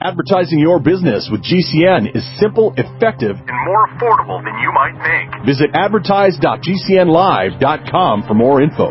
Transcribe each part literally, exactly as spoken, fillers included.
Advertising your business with G C N is simple, effective, and more affordable than you might think. Visit advertise dot g c n live dot com for more info.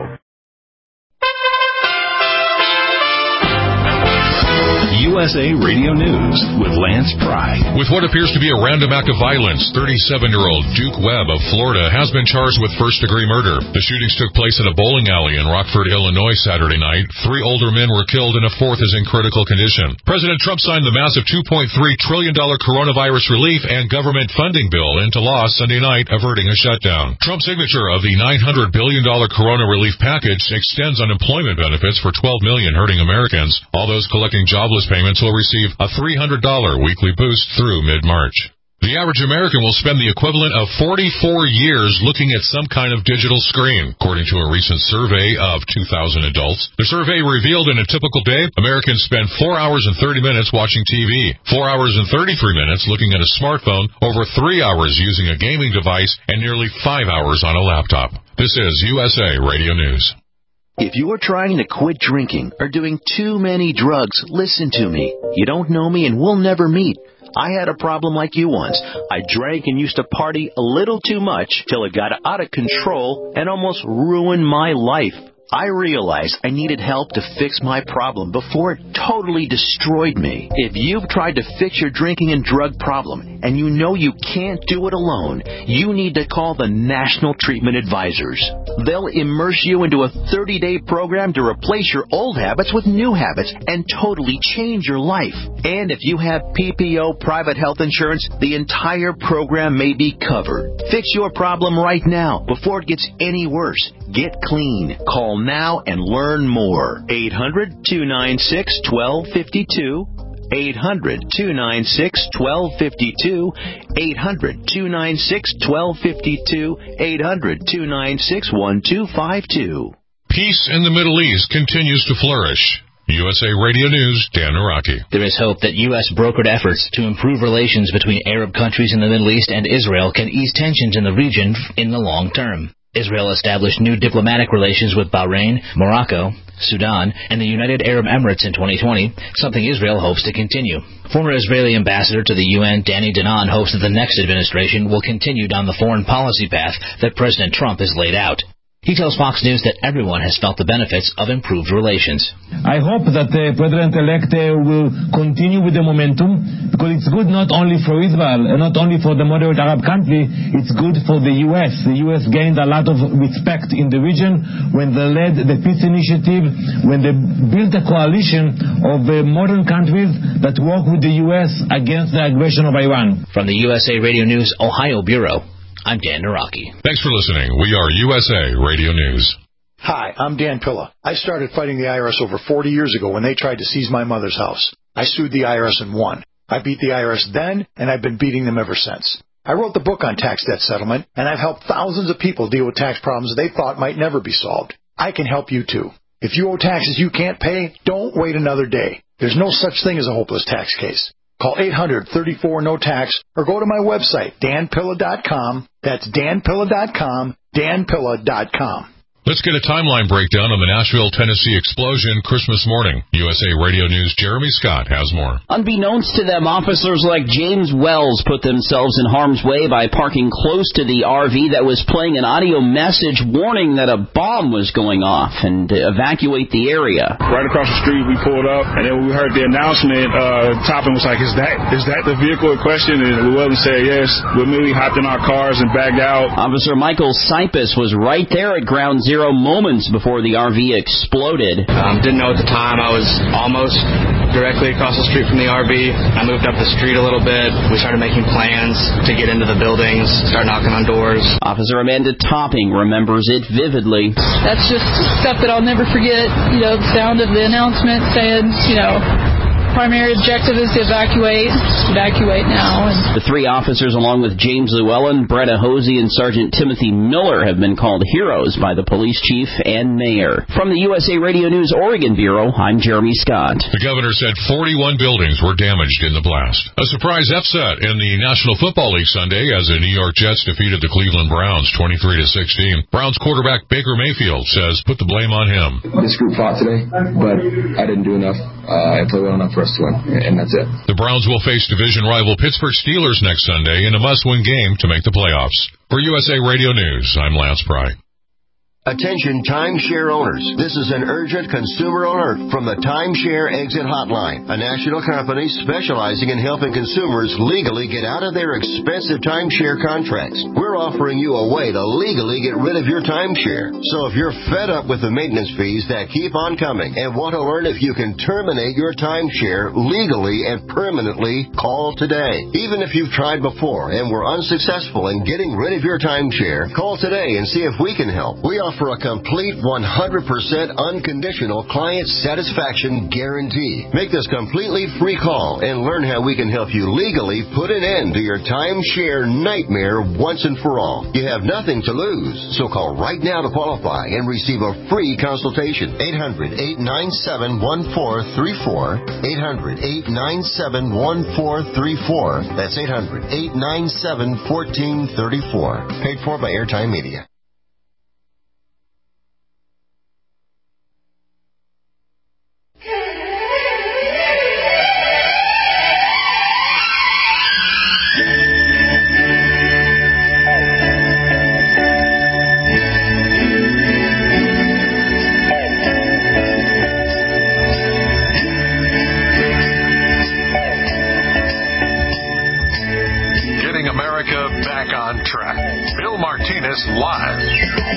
U S A Radio News with Lance Pry. With what appears to be a random act of violence, thirty-seven-year-old Duke Webb of Florida has been charged with first-degree murder. The shootings took place in a bowling alley in Rockford, Illinois Saturday night. Three older men were killed and a fourth is in critical condition. President Trump signed the massive two point three trillion dollars coronavirus relief and government funding bill into law Sunday night, averting a shutdown. Trump's signature of the nine hundred billion dollars corona relief package extends unemployment benefits for twelve million hurting Americans. All those collecting jobless payments will receive a three hundred dollars weekly boost through mid-March. The average American will spend the equivalent of forty-four years looking at some kind of digital screen, according to a recent survey of two thousand adults. The survey revealed in a typical day, Americans spend four hours and thirty minutes watching T V, four hours and thirty-three minutes looking at a smartphone, over three hours using a gaming device, and nearly five hours on a laptop. This is U S A Radio News. If you are trying to quit drinking or doing too many drugs, listen to me. You don't know me and we'll never meet. I had a problem like you once. I drank and used to party a little too much till it got out of control and almost ruined my life. I realized I needed help to fix my problem before it totally destroyed me. If you've tried to fix your drinking and drug problem and you know you can't do it alone, you need to call the National Treatment Advisors. They'll immerse you into a thirty-day program to replace your old habits with new habits and totally change your life. And if you have P P O private health insurance, the entire program may be covered. Fix your problem right now before it gets any worse. Get clean. Call now and learn more. eight hundred, two nine six, one two five two. eight hundred, two nine six, one two five two. eight hundred, two nine six, one two five two. eight hundred, two nine six, one two five two. Peace in the Middle East continues to flourish. U S A Radio News, Dan Araki. There is hope that U S brokered efforts to improve relations between Arab countries in the Middle East and Israel can ease tensions in the region in the long term. Israel established new diplomatic relations with Bahrain, Morocco, Sudan, and the United Arab Emirates in twenty twenty, something Israel hopes to continue. Former Israeli ambassador to the U N, Danny Danon, hopes that the next administration will continue down the foreign policy path that President Trump has laid out. He tells Fox News that everyone has felt the benefits of improved relations. I hope that the President-elect uh, will continue with the momentum, because it's good not only for Israel and not only for the moderate Arab country, it's good for the U S. The U S gained a lot of respect in the region when they led the peace initiative, when they built a coalition of uh, modern countries that work with the U S against the aggression of Iran. From the U S A Radio News Ohio Bureau, I'm Dan Naraki. Thanks for listening. We are U S A Radio News. Hi, I'm Dan Pilla. I started fighting the I R S over forty years ago when they tried to seize my mother's house. I sued the I R S and won. I beat the I R S then, and I've been beating them ever since. I wrote the book on tax debt settlement, and I've helped thousands of people deal with tax problems they thought might never be solved. I can help you too. If you owe taxes you can't pay, don't wait another day. There's no such thing as a hopeless tax case. Call eight hundred, thirty-four, no tax or go to my website, dan pilla dot com. That's dan pilla dot com, dan pilla dot com. Let's get a timeline breakdown on the Nashville, Tennessee explosion Christmas morning. U S A Radio News' Jeremy Scott has more. Unbeknownst to them, officers like James Wells put themselves in harm's way by parking close to the R V that was playing an audio message warning that a bomb was going off and to evacuate the area. Right across the street, we pulled up, and then we heard the announcement. Uh, Toppin was like, is that is that the vehicle in question? And Llewellyn said yes. We immediately hopped in our cars and backed out. Officer Michael Sipus was right there at ground zero moments before the R V exploded. Um, didn't know at the time. I was almost directly across the street from the R V. I moved up the street a little bit. We started making plans to get into the buildings, start knocking on doors. Officer Amanda Topping remembers it vividly. That's just stuff that I'll never forget. You know, the sound of the announcement saying, you know, primary objective is to evacuate. Evacuate now. And the three officers, along with James Llewellyn, Bretta Hosey, and Sergeant Timothy Miller, have been called heroes by the police chief and mayor. From the U S A Radio News Oregon Bureau, I'm Jeremy Scott. The governor said forty-one buildings were damaged in the blast. A surprise upset in the National Football League Sunday as the New York Jets defeated the Cleveland Browns twenty-three to sixteen. Browns quarterback Baker Mayfield says put the blame on him. This group fought today, but I didn't do enough. Uh, I played well enough for for us to win, and that's it. The Browns will face division rival Pittsburgh Steelers next Sunday in a must-win game to make the playoffs. For U S A Radio News, I'm Lance Pry. Attention timeshare owners. This is an urgent consumer alert from the Timeshare Exit Hotline, a national company specializing in helping consumers legally get out of their expensive timeshare contracts. We're offering you a way to legally get rid of your timeshare. So if you're fed up with the maintenance fees that keep on coming and want to learn if you can terminate your timeshare legally and permanently, call today. Even if you've tried before and were unsuccessful in getting rid of your timeshare, call today and see if we can help. We offer for a complete one hundred percent unconditional client satisfaction guarantee. Make this completely free call and learn how we can help you legally put an end to your timeshare nightmare once and for all. You have nothing to lose, so call right now to qualify and receive a free consultation. eight hundred, eight nine seven, one four three four. eight hundred, eight nine seven, one four three four. That's eight hundred, eight nine seven, one four three four. Paid for by Airtime Media. Live.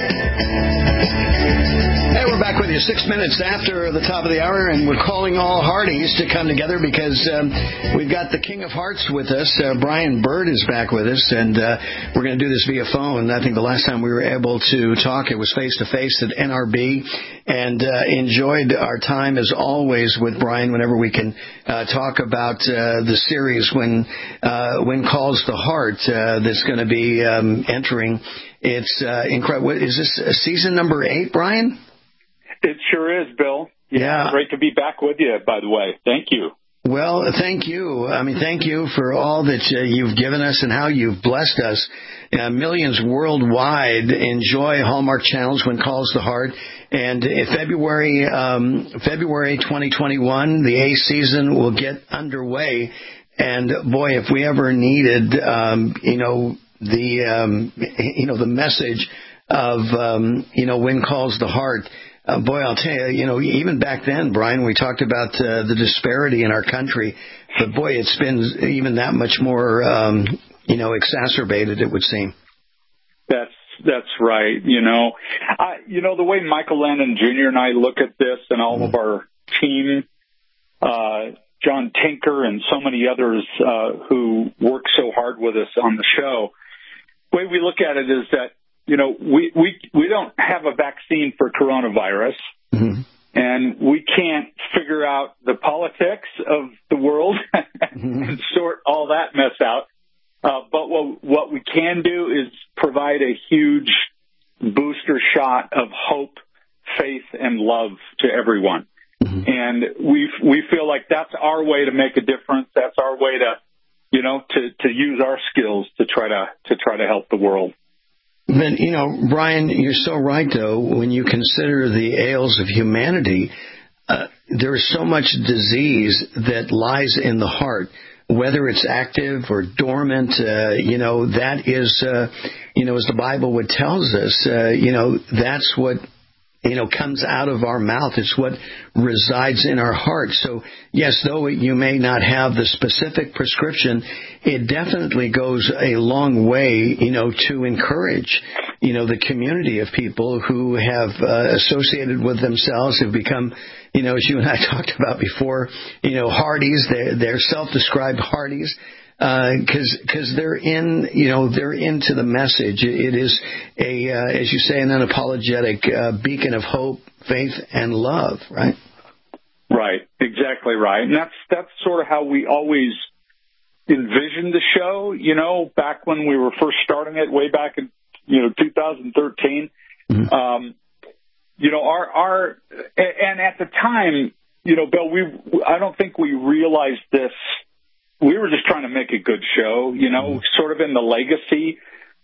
Hey, we're back with you six minutes after the top of the hour, and we're calling all Hardys to come together because um, we've got the King of Hearts with us. Uh, Brian Bird is back with us, and uh, we're going to do this via phone. I think the last time we were able to talk, it was face-to-face at N R B, and uh, enjoyed our time, as always, with Brian whenever we can uh, talk about uh, the series When uh, When Calls the Heart uh, that's going to be um, entering. It's uh, incredible. Is this uh, season number eight, Brian? It sure is, Bill. Yeah, yeah. Great to be back with you, by the way. Thank you. Well, thank you. I mean, thank you for all that uh, you've given us and how you've blessed us. Uh, millions worldwide enjoy Hallmark channels When Calls the Heart. And in February, um, February twenty twenty-one, the eighth season will get underway. And boy, if we ever needed, um, you know, the um, you know the message of um, you know When Calls the Heart. Uh, boy, I'll tell you, you know, even back then, Brian, we talked about uh, the disparity in our country, but boy, it's been even that much more um, you know exacerbated, it would seem. That's that's right. You know, I, you know the way Michael Landon Junior and I look at this, and all mm. of our team. Uh, John Tinker and so many others uh, who work so hard with us on the show. The way we look at it is that, you know, we, we, we don't have a vaccine for coronavirus, mm-hmm. and we can't figure out the politics of the world mm-hmm. and sort all that mess out. Uh, but what, what we can do is provide a huge booster shot of hope, faith, and love to everyone. Mm-hmm. And we we feel like that's our way to make a difference. That's our way to, you know, to, to use our skills to try to to try to help the world. But, you know, Brian, you're so right, though, when you consider the ails of humanity, uh, there is so much disease that lies in the heart, whether it's active or dormant, uh, you know, that is, uh, you know, as the Bible would tells us, uh, you know, that's what, you know, comes out of our mouth. It's what resides in our heart. So, yes, though you may not have the specific prescription, it definitely goes a long way, you know, to encourage, you know, the community of people who have uh, associated with themselves, have become, you know, as you and I talked about before, you know, Hardys. They're, they're self-described Hardys. Because uh, because they're in, you know, they're into the message. It is a, uh, as you say, an unapologetic uh, beacon of hope, faith, and love, right? Right, exactly right. And that's that's sort of how we always envisioned the show. You know, back when we were first starting it, way back in you know two thousand thirteen. Mm-hmm. Um, you know, our our and at the time, you know, Bill, we I don't think we realized this. We were just trying to make a good show, you know, sort of in the legacy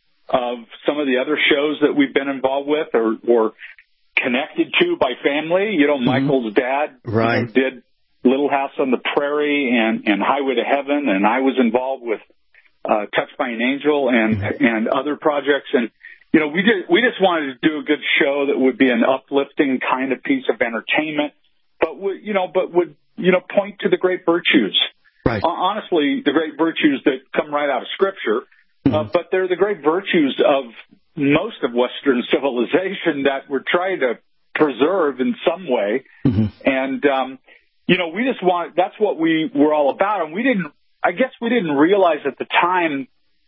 of some of the other shows that we've been involved with or, or connected to by family. You know, mm-hmm. Michael's dad right. you know, did Little House on the Prairie and, and Highway to Heaven, and I was involved with uh, Touched by an Angel and and other projects. And, you know, we just, we just wanted to do a good show that would be an uplifting kind of piece of entertainment, but would, you know, but would, you know, point to the great virtues. Right. Uh, honestly, the great virtues that come right out of Scripture, mm-hmm. uh, but they're the great virtues of most of Western civilization that we're trying to preserve in some way. Mm-hmm. And, um, you know, we just want, that's what we were all about. And we didn't, I guess we didn't realize at the time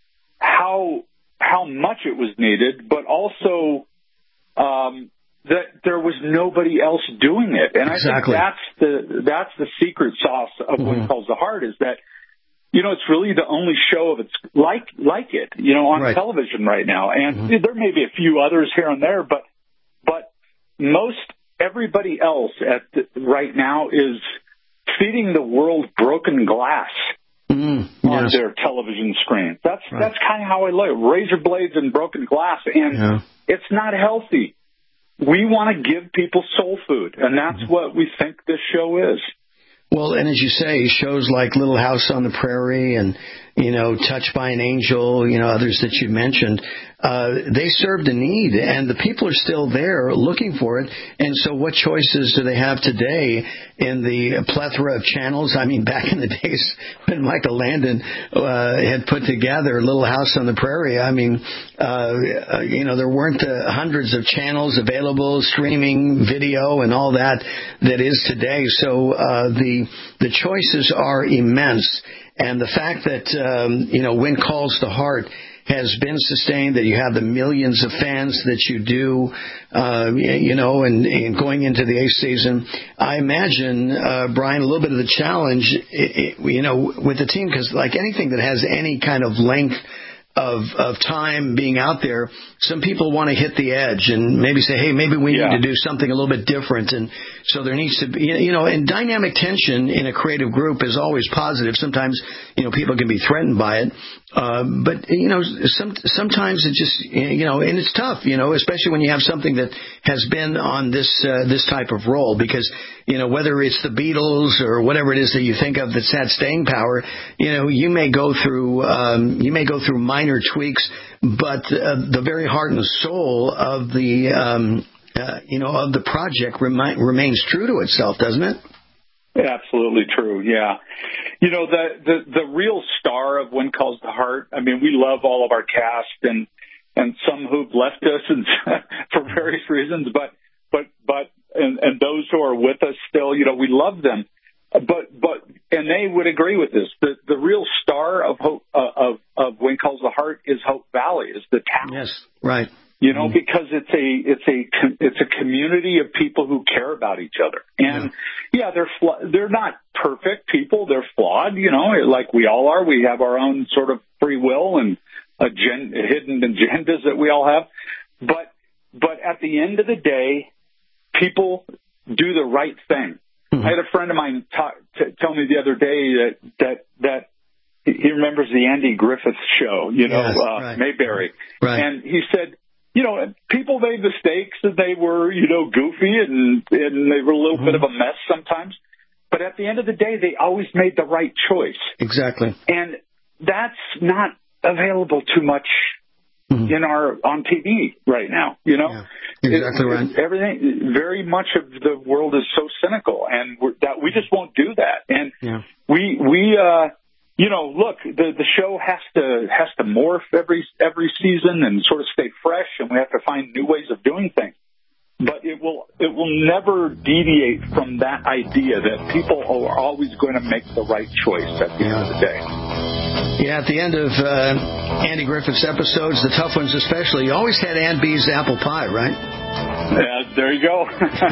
how, how much it was needed, but also, um, that there was nobody else doing it. And exactly. I think that's the, that's the secret sauce of mm-hmm. What Calls the Heart, is that, you know, it's really the only show of its like, like it, you know, on right. television right now. And mm-hmm. there may be a few others here and there, but, but most everybody else at the, right now is feeding the world broken glass mm, on yes. their television screen. That's, right. that's kind of how I look, razor blades and broken glass. And yeah. it's not healthy. We want to give people soul food, and that's mm-hmm. what we think this show is. Well, and as you say, shows like Little House on the Prairie and, you know, Touched by an Angel, you know, others that you mentioned, uh, they served a need, and the people are still there looking for it. And so what choices do they have today in the plethora of channels? I mean, back in the days when Michael Landon uh, had put together Little House on the Prairie, I mean, uh, you know, there weren't uh, hundreds of channels available, streaming, video, and all that that is today. So uh, the the choices are immense. And the fact that, um, you know, When Calls the Heart has been sustained, that you have the millions of fans that you do, uh, you know, and, and going into the eighth season, I imagine, uh, Brian, a little bit of the challenge, it, it, you know, with the team, because like anything that has any kind of length of of time being out there, some people want to hit the edge and maybe say, hey, maybe we yeah. need to do something a little bit different. And so there needs to be, you know, and dynamic tension in a creative group is always positive. Sometimes, you know, people can be threatened by it. Um, but, you know, some, sometimes it just, you know, and it's tough, you know, especially when you have something that has been on this, uh, this type of role, because, you know, whether it's the Beatles or whatever it is that you think of that's had staying power, you know, you may go through, um, you may go through minor tweaks, but uh, the very heart and soul of the, um, uh, you know, of the project remi- remains true to itself, doesn't it? Absolutely true. Yeah. You know, the, the, the real star of When Calls the Heart, I mean, we love all of our cast and, and some who've left us and for various reasons, but, but, but, and, and those who are with us still, you know, we love them, but, but, and they would agree with this. The, the real star of Hope, uh, of, of When Calls the Heart is Hope Valley, is the town. Yes. Right. You know, because it's a it's a it's a community of people who care about each other, and yeah, yeah they're fl- they're not perfect people. They're flawed, you know, like we all are. We have our own sort of free will and agen- hidden agendas that we all have. But but at the end of the day, people do the right thing. Mm-hmm. I had a friend of mine talk, t- tell me the other day that that that. He remembers the Andy Griffith show, you know, yes, uh, right. Mayberry, right. and he said, you know, people made mistakes and they were, you know, goofy and, and they were a little mm-hmm. bit of a mess sometimes. But at the end of the day, they always made the right choice. Exactly. And that's not available too much mm-hmm. in our, on T V right now, you know? Yeah, exactly it, right. It, everything, very much of the world is so cynical, and we're, that we just won't do that. And yeah. we, we, uh, you know, look, the the show has to has to morph every every season and sort of stay fresh, and we have to find new ways of doing things. But it will it will never deviate from that idea that people are always going to make the right choice at the yeah. end of the day. Yeah, at the end of uh, Andy Griffith's episodes, the tough ones especially, you always had Aunt Bee's apple pie, right? Yeah, there you go.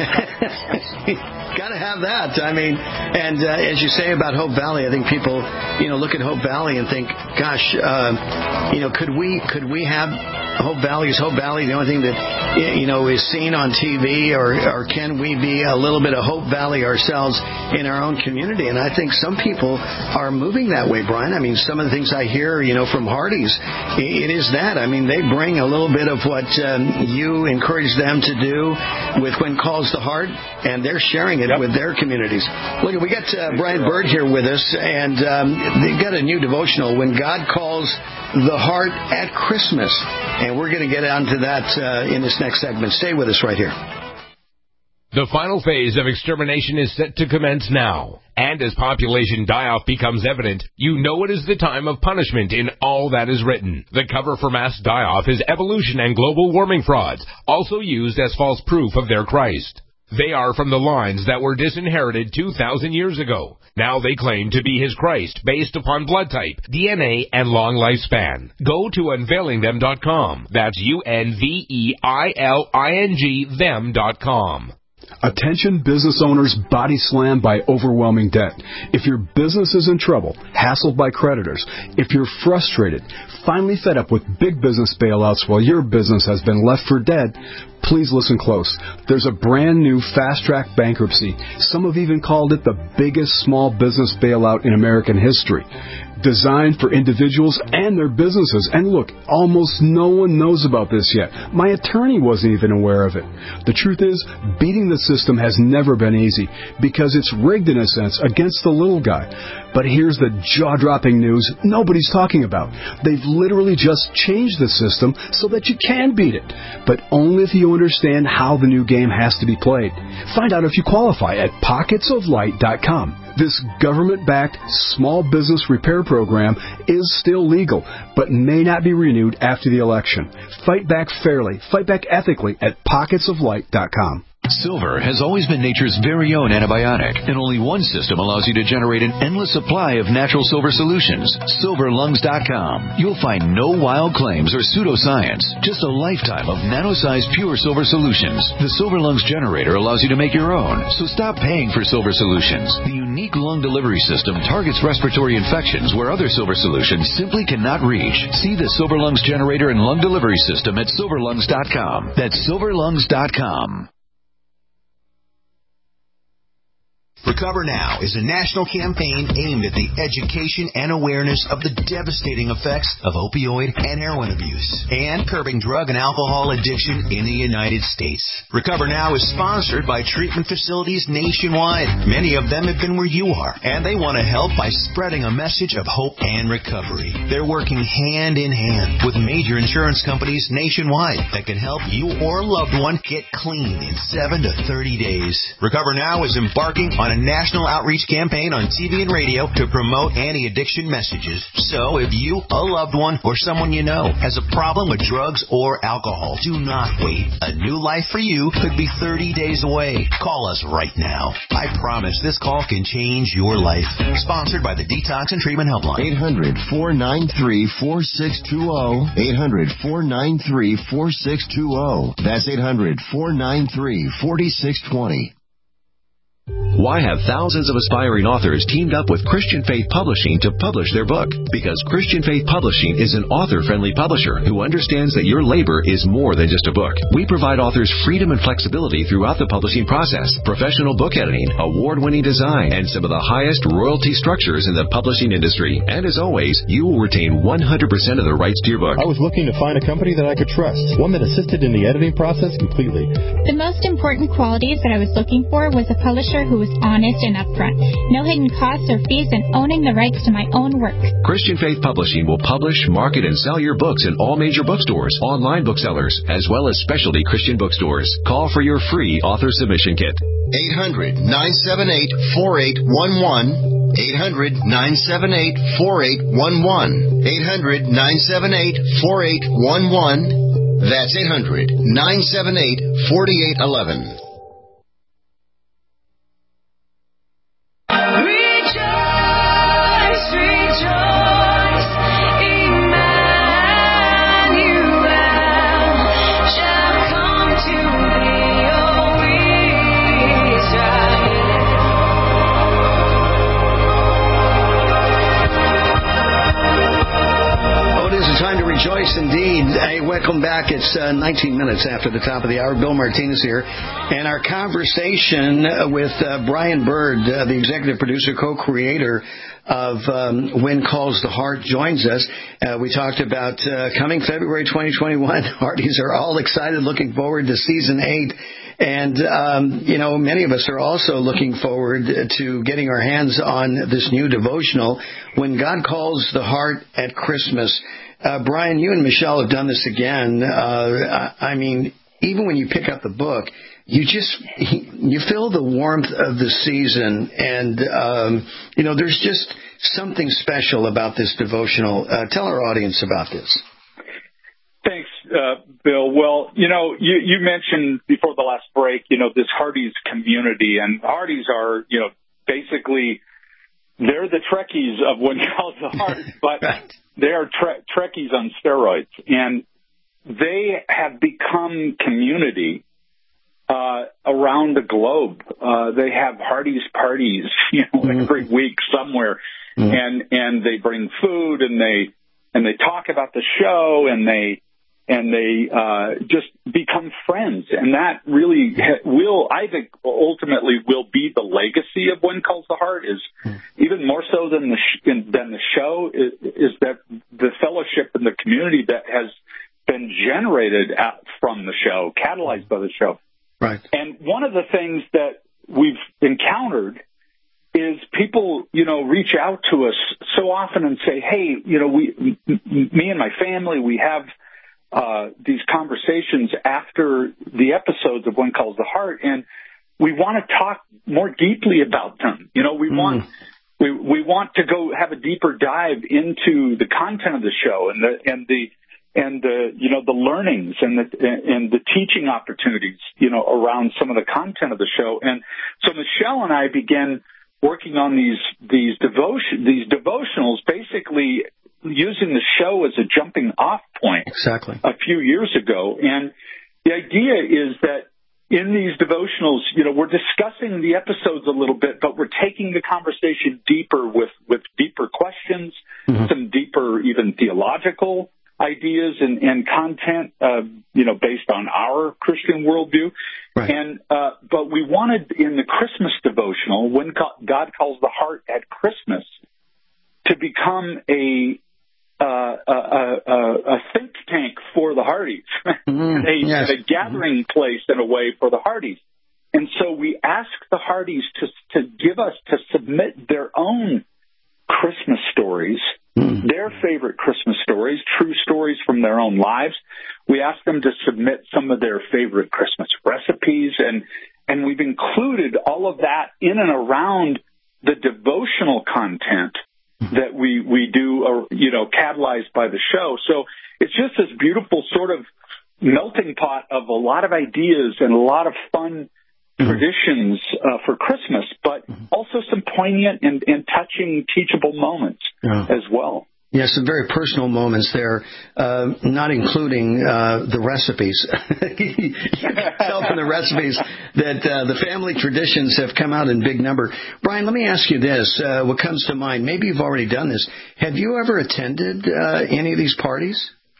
Got to have that. I mean, and uh, as you say about Hope Valley, I think people, you know, look at Hope Valley and think, gosh, uh, you know, could we could we have Hope Valley? Is Hope Valley the only thing that you know, is seen on T V, or, or can we be a little bit of Hope Valley ourselves in our own community? And I think some people are moving that way, Brian. I mean, some of the things I hear, you know, from Hardee's, it is that. I mean, they bring a little bit of what um, you encourage them to do with When Calls the Heart, and they're sharing it yep. with their communities. Look, we got uh, Brian Bird here with us, and um, they've got a new devotional, When God Calls the Heart at Christmas. And we're going to get onto that uh, in this next segment. Stay with us right here. The final phase of extermination is set to commence now. And as population die-off becomes evident, you know it is the time of punishment in all that is written. The cover for mass die-off is evolution and global warming frauds, also used as false proof of their Christ. They are from the lines that were disinherited two thousand years ago. Now they claim to be his Christ based upon blood type, D N A, and long lifespan. Go to unveiling them dot com. That's U N V E I L I N G them dot com. Attention business owners body slammed by overwhelming debt. If your business is in trouble, hassled by creditors, if you're frustrated, finally fed up with big business bailouts while your business has been left for dead, please listen close. There's a brand new fast-track bankruptcy. Some have even called it the biggest small business bailout in American history. Designed for individuals and their businesses. And look, almost no one knows about this yet. My attorney wasn't even aware of it. The truth is, beating the system has never been easy because it's rigged in a sense against the little guy. But here's the jaw-dropping news nobody's talking about. They've literally just changed the system so that you can beat it, but only if you understand how the new game has to be played. Find out if you qualify at pockets of light dot com. This government-backed small business repair program is still legal, but may not be renewed after the election. Fight back fairly, fight back ethically at pockets of light dot com. Silver has always been nature's very own antibiotic, and only one system allows you to generate an endless supply of natural silver solutions. silver lungs dot com. You'll find no wild claims or pseudoscience, just a lifetime of nano-sized pure silver solutions. The Silver Lungs generator allows you to make your own, so stop paying for silver solutions. The unique lung delivery system targets respiratory infections where other silver solutions simply cannot reach. See the Silver Lungs generator and lung delivery system at silver lungs dot com. That's silver lungs dot com. Recover Now is a national campaign aimed at the education and awareness of the devastating effects of opioid and heroin abuse and curbing drug and alcohol addiction in the United States. Recover Now is sponsored by treatment facilities nationwide. Many of them have been where you are, and they want to help by spreading a message of hope and recovery. They're working hand in hand with major insurance companies nationwide that can help you or a loved one get clean in seven to thirty days. Recover Now is embarking on a national outreach campaign on T V and radio to promote anti-addiction messages. So if you, a loved one, or someone you know has a problem with drugs or alcohol, do not wait. A new life for you could be thirty days away. Call us right now. I promise this call can change your life. Sponsored by the Detox and Treatment Helpline. eight hundred, four nine three, four six two zero. eight hundred, four nine three, four six two zero. That's eight hundred, four nine three, four six two zero. Why have thousands of aspiring authors teamed up with Christian Faith Publishing to publish their book? Because Christian Faith Publishing is an author-friendly publisher who understands that your labor is more than just a book. We provide authors freedom and flexibility throughout the publishing process, professional book editing, award-winning design, and some of the highest royalty structures in the publishing industry. And as always, you will retain one hundred percent of the rights to your book. I was looking to find a company that I could trust, one that assisted in the editing process completely. The most important qualities that I was looking for was a publisher who was honest and upfront, no hidden costs or fees, and owning the rights to my own work. Christian Faith Publishing will publish, market, and sell your books in all major bookstores, online booksellers, as well as specialty Christian bookstores. Call for your free author submission kit. eight hundred, nine seven eight, four eight one one. eight hundred, nine seven eight, four eight one one. eight hundred, nine seven eight, four eight one one. That's eight hundred, nine seven eight, four eight one one. rejoice indeed. Hey, welcome back. It's uh, nineteen minutes after the top of the hour. Bill Martinez here. And our conversation with uh, Brian Bird, uh, the executive producer, co-creator of um, When Calls the Heart, joins us. Uh, we talked about uh, coming February twenty twenty-one. Hearties are all excited, looking forward to season eight. And, um, you know, many of us are also looking forward to getting our hands on this new devotional, When God Calls the Heart at Christmas. Uh, Brian, you and Michelle have done this again. Uh, I mean, even when you pick up the book, you just, you feel the warmth of the season. And, um, you know, there's just something special about this devotional. Uh, tell our audience about this. Thanks, uh, Bill. Well, you know, you, you mentioned before the last break, you know, this Hardee's community, and Hardee's are, you know, basically, they're the Trekkies of When Calls the Heart, but right. they are tre- Trekkies on steroids, and they have become community uh, around the globe. Uh, they have Hardee's parties, you know, mm-hmm. every week somewhere, mm-hmm. and and they bring food, and they and they talk about the show, and they. And they uh, just become friends. And that really will, I think, ultimately will be the legacy of When Calls the Heart, is even more so than the, sh- than the show, is, is that the fellowship and the community that has been generated at, from the show, catalyzed by the show. Right. And one of the things that we've encountered is people, you know, reach out to us so often and say, hey, you know, we, m- me and my family, we have Uh, these conversations after the episodes of When Calls the Heart, and we want to talk more deeply about them. You know, we mm. want we we want to go have a deeper dive into the content of the show and the and the and the you know the learnings and the and the teaching opportunities, you know, around some of the content of the show. And so Michelle and I began working on these these devotion these devotionals, basically using the show as a jumping off point. Exactly. A few years ago. And the idea is that in these devotionals, you know, we're discussing the episodes a little bit, but we're taking the conversation deeper with, with deeper questions, mm-hmm. some deeper, even theological ideas and, and content, uh, you know, based on our Christian worldview. Right. And, uh, but we wanted in the Christmas devotional, When God Calls the Heart at Christmas, to become a, Uh, a, a, a think tank for the Hardees, mm, a, yes. a gathering place in a way for the Hardees. And so we asked the Hardees to, to give us, to submit their own Christmas stories, mm. their favorite Christmas stories, true stories from their own lives. We asked them to submit some of their favorite Christmas recipes, and, and we've included all of that in and around the devotional content that we, we do, uh, you know, catalyzed by the show. So it's just this beautiful sort of melting pot of a lot of ideas and a lot of fun mm-hmm. traditions uh, for Christmas, but mm-hmm. also some poignant and, and touching, teachable moments yeah. as well. Yeah, some very personal moments there, uh, not including uh, the recipes. You can tell from the recipes that uh, the family traditions have come out in big number. Brian, let me ask you this. Uh, what comes to mind, maybe you've already done this. Have you ever attended uh, any of these parties?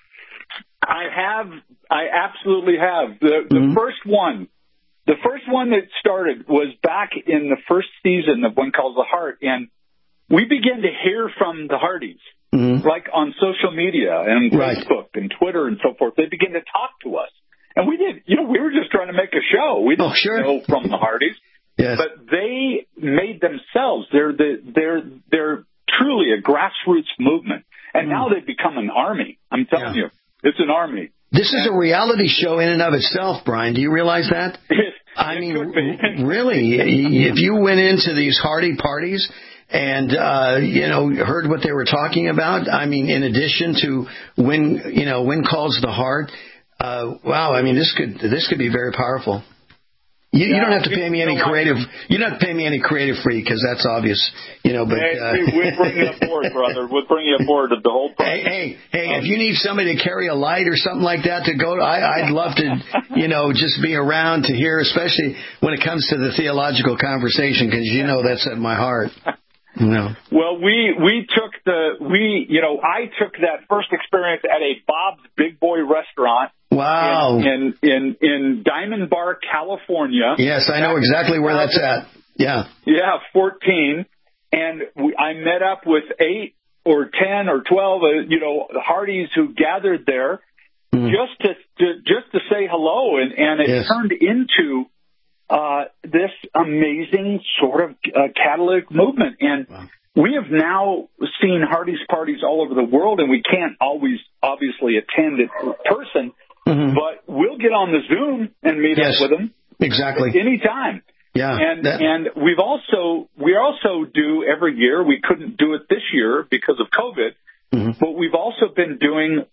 I have. I absolutely have. The, the mm-hmm. first one, the first one that started was back in the first season of When Calls the Heart, and we began to hear from the Hardees. Mm-hmm. Like on social media and right. Facebook and Twitter and so forth, they begin to talk to us. And we did, you know, we were just trying to make a show. We didn't oh, sure. know from the Hardees. Yes. But they made themselves. They're the, they're they're truly a grassroots movement. And mm. now they've become an army. I'm telling yeah. you, it's an army. This is a reality show in and of itself, Brian. Do you realize that? I mean, really, if you went into these Hardee parties and, uh, you know, heard what they were talking about, I mean, in addition to when, you know, When Calls the Heart, uh, wow, I mean, this could, this could be very powerful. You, yeah, you don't have to pay me any creative. You don't have to pay me any creative fee because that's obvious, you know. But hey, uh, we'll bring you aboard, brother. We'll bring you aboard to the whole process. Hey, hey, hey! Um, if you need somebody to carry a light or something like that to go, I, I'd love to, you know, just be around to hear, especially when it comes to the theological conversation, because you know that's at my heart. No. Well, we we took to, we, you know, I took that first experience at a Bob's Big Boy restaurant. Wow. In, in, in, in Diamond Bar, California. Yes, I know exactly where that's at. Yeah. Yeah, fourteen. And we, I met up with eight or ten or twelve, uh, you know, Hardys who gathered there mm. just to, to, just to say hello. And, and it yes. turned into, uh, this amazing sort of uh, catalytic movement. And wow. we have now seen Hardy's parties all over the world, and we can't always obviously attend in person, mm-hmm. but we'll get on the Zoom and meet yes, up with them. Exactly. Anytime. Yeah. And, that... and we've also, we also do every year, we couldn't do it this year because of COVID, mm-hmm. but we've also been doing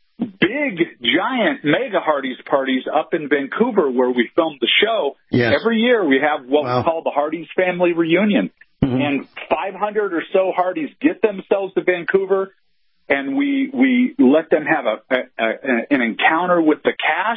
big, giant, mega Hardy's parties up in Vancouver where we filmed the show. Yes. Every year we have what wow. we call the Hardy's Family Reunion. Mm-hmm. And five hundred or so Hardys get themselves to Vancouver, and we we let them have a, a, a an encounter with the cast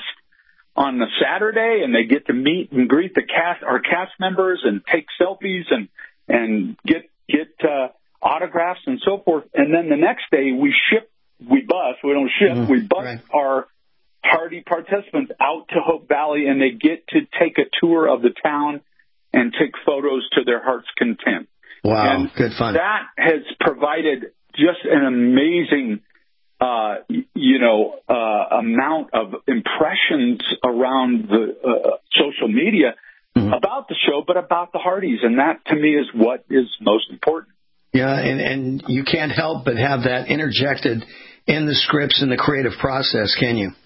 on the Saturday, and they get to meet and greet the cast, our cast members, and take selfies and and get get uh, autographs and so forth. And then the next day we ship, we bus, we don't ship, mm-hmm. we bus right. our Hardy participants out to Hope Valley, and they get to take a tour of the town and take photos to their heart's content. Wow, and good fun. That has provided just an amazing, uh, you know, uh, amount of impressions around the uh, social media mm-hmm. about the show, but about the Hardys, and that to me is what is most important. Yeah, and, and you can't help but have that interjected in the scripts and the creative process, can you?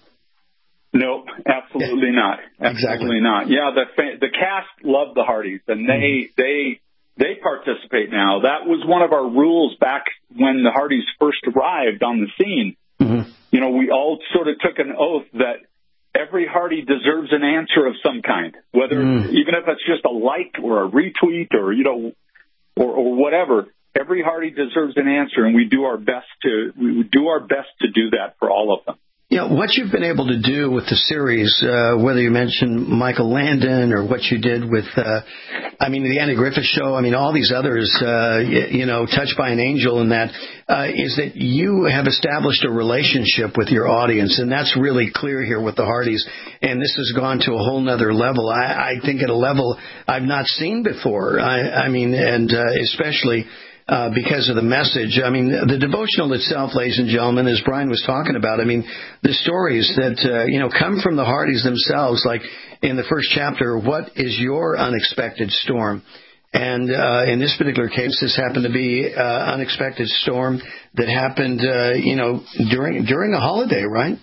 Nope, absolutely yeah. not. Absolutely exactly. not. Yeah, the the cast love the Hardys, and they mm-hmm. they they participate now. That was one of our rules back when the Hardys first arrived on the scene. Mm-hmm. You know, we all sort of took an oath that every Hardy deserves an answer of some kind, whether mm. even if it's just a like or a retweet or you know or, or whatever. Every Hardy deserves an answer, and we do our best to we do our best to do that for all of them. You know, what you've been able to do with the series, uh, whether you mentioned Michael Landon or what you did with, uh, I mean, the Andy Griffith Show, I mean, all these others, uh, you, you know, Touched by an Angel and that, uh, is that you have established a relationship with your audience, and that's really clear here with the Hardys. And this has gone to a whole nother level. I, I think at a level I've not seen before. I, I mean, and uh, especially... Uh, because of the message. I mean, the devotional itself, ladies and gentlemen, as Brian was talking about, I mean, the stories that, uh, you know, come from the Hardys themselves, like in the first chapter, what is your unexpected storm? And uh, in this particular case, this happened to be an uh, unexpected storm that happened, uh, you know, during during a holiday, right?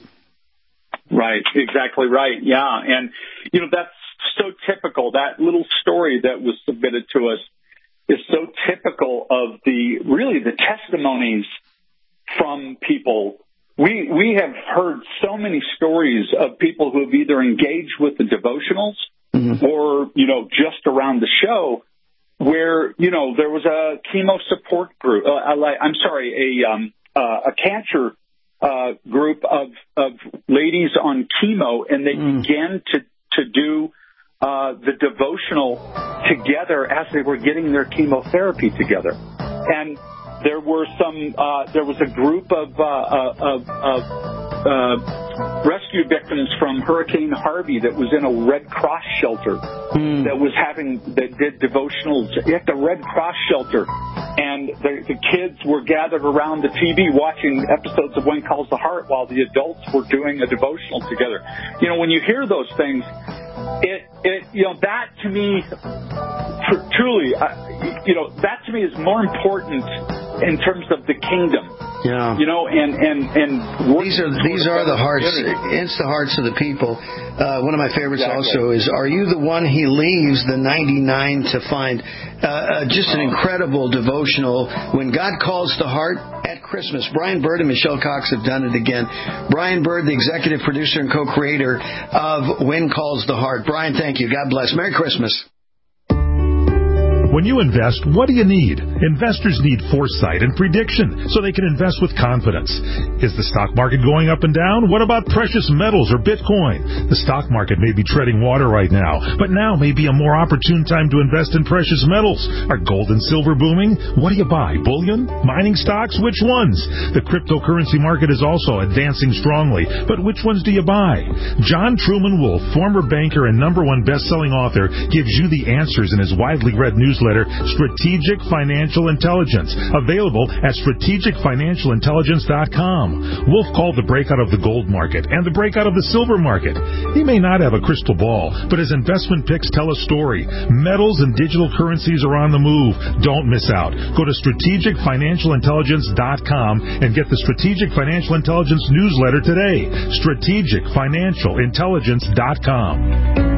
Right, exactly right, yeah. And, you know, that's so typical, that little story that was submitted to us is so typical of the, really the testimonies from people. We we have heard so many stories of people who have either engaged with the devotionals mm-hmm. or, you know, just around the show where, you know, there was a chemo support group, uh, I'm sorry, a um, uh, a cancer uh, group of, of ladies on chemo, and they mm. began to, to do Uh, the devotional together as they were getting their chemotherapy together. And there were some, uh, there was a group of, uh, uh, of, of uh, rescue victims from Hurricane Harvey that was in a Red Cross shelter mm. that was having, that did devotionals at the Red Cross shelter. And the, the kids were gathered around the T V watching episodes of When Calls the Heart while the adults were doing a devotional together. You know, when you hear those things, It, it, you know, that to me, tr- truly, uh, you know, that to me is more important in terms of the kingdom. Yeah. You know, and, and, and these are, these are the hearts, it's the hearts of the people. Uh, one of my favorites exactly. also is, are you the one he leaves the ninety-nine to find? Uh, uh, just an incredible devotional. When God Calls the Heart at Christmas. Brian Bird and Michelle Cox have done it again. Brian Bird, the executive producer and co-creator of When Calls the Heart. Brian, thank you. God bless. Merry Christmas. When you invest, what do you need? Investors need foresight and prediction so they can invest with confidence. Is the stock market going up and down? What about precious metals or Bitcoin? The stock market may be treading water right now, but now may be a more opportune time to invest in precious metals. Are gold and silver booming? What do you buy? Bullion? Mining stocks? Which ones? The cryptocurrency market is also advancing strongly, but which ones do you buy? John Truman Wolfe, former banker and number one best-selling author, gives you the answers in his widely read newsletter, Strategic Financial Intelligence, available at strategic financial intelligence dot com. Wolfe called the breakout of the gold market and the breakout of the silver market. He may not have a crystal ball, but his investment picks tell a story. Metals and digital currencies are on the move. Don't miss out. Go to strategic financial intelligence dot com and get the Strategic Financial Intelligence newsletter today. strategic financial intelligence dot com.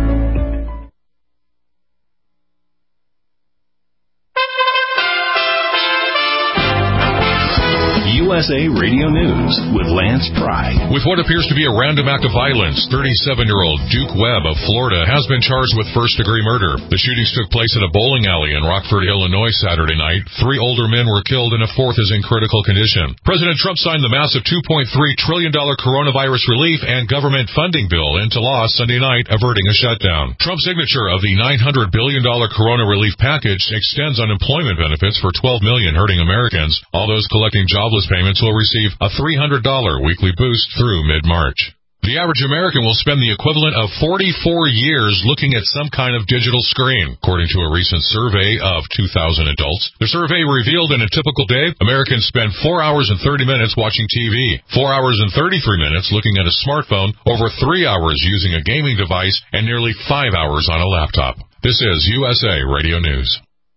U S A Radio News with Lance Pry. With what appears to be a random act of violence, thirty-seven-year-old Duke Webb of Florida has been charged with first-degree murder. The shootings took place at a bowling alley in Rockford, Illinois Saturday night. Three older men were killed and a fourth is in critical condition. President Trump signed the massive two point three trillion dollars coronavirus relief and government funding bill into law Sunday night, averting a shutdown. Trump's signature of the nine hundred billion dollars corona relief package extends unemployment benefits for twelve million hurting Americans. All those collecting jobless payments will receive a three hundred dollars weekly boost through mid-March. The average American will spend the equivalent of forty-four years looking at some kind of digital screen, according to a recent survey of two thousand adults. The survey revealed in a typical day, Americans spend four hours and thirty minutes watching T V, four hours and thirty-three minutes looking at a smartphone, over three hours using a gaming device, and nearly five hours on a laptop. This is U S A Radio News.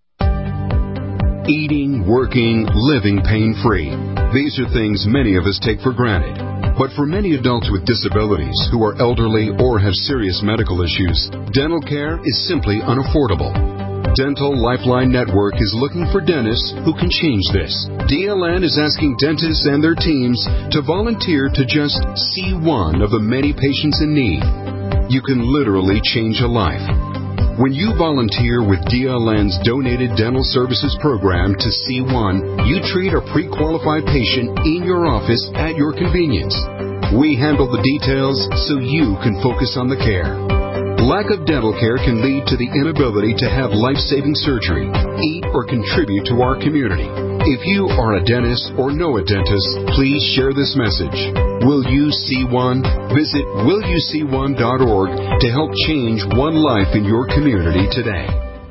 Eating, working, living pain-free. These are things many of us take for granted. But for many adults with disabilities who are elderly or have serious medical issues, dental care is simply unaffordable. Dental Lifeline Network is looking for dentists who can change this. D L N is asking dentists and their teams to volunteer to just see one of the many patients in need. You can literally change a life. When you volunteer with D L N's Donated Dental Services Program to C one, you treat a pre-qualified patient in your office at your convenience. We handle the details so you can focus on the care. Lack of dental care can lead to the inability to have life-saving surgery, eat, or contribute to our community. If you are a dentist or know a dentist, please share this message. Will you see one? Visit will you see one dot org to help change one life in your community today.